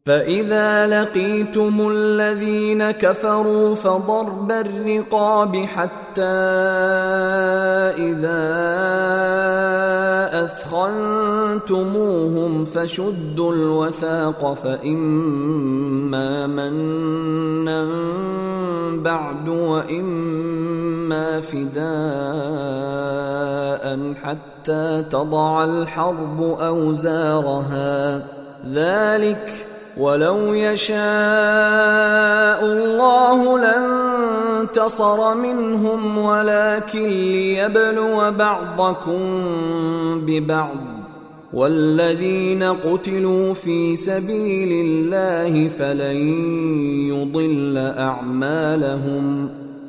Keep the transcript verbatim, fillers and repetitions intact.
فإذا لقيتم الذين كفروا فضرب الرقاب حتى إذا أثخنتموهم فشدوا الوثاق فإما منا بعد وإما فداء حتى تضع الحرب أوزارها، ذلك ولو يشاء الله لانتصر منهم ولكن ليبلو بعضكم ببعض، والذين قتلوا في سبيل الله فلن يضل أعمالهم